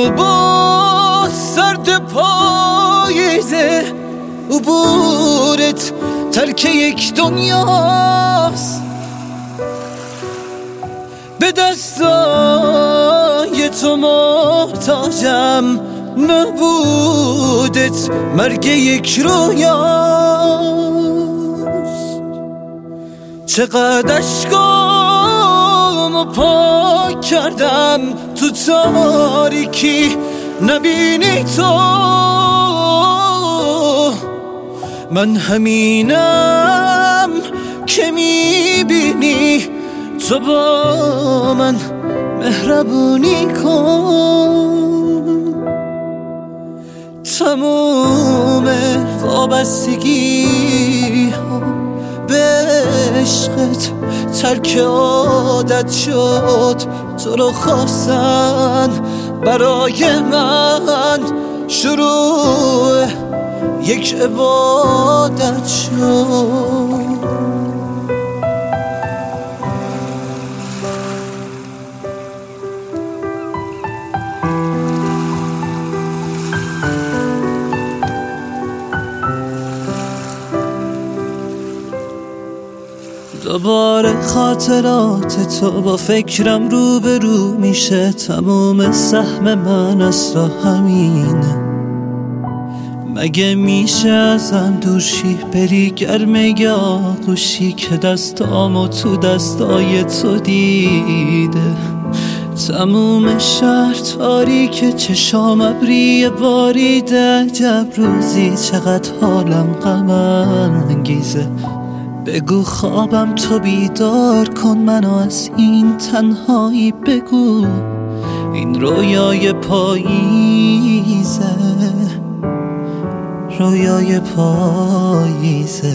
با سرد پاییزه عبورت ترک یک دنیاست. به دستای تو محتاجم، نبودت مرگ یک رویاست. چقدر اشکامو پاک کردم تو تاریکی نبینی تو. من همینم که میبینی تو با من مهربونی کن. تموم وابستگی ها به عشقت ترک عادت شد. تو رو خواستن برای من شروع یک عبادت شد. دوباره خاطرات تو با فکرم روبرو میشه. تموم سهم من از تو همینه. مگه میشه ازم دورشی بری گرمه آغوشی که دستامو تو دستای تو دیده. تموم شهر تاریک چشام ابری باریده. عجب روزی چقدر حالم غم انگیزه. بگو خوابم تو بیدار کن منو از این تنهایی. بگو این رویای پاییزه، رویای پاییزه.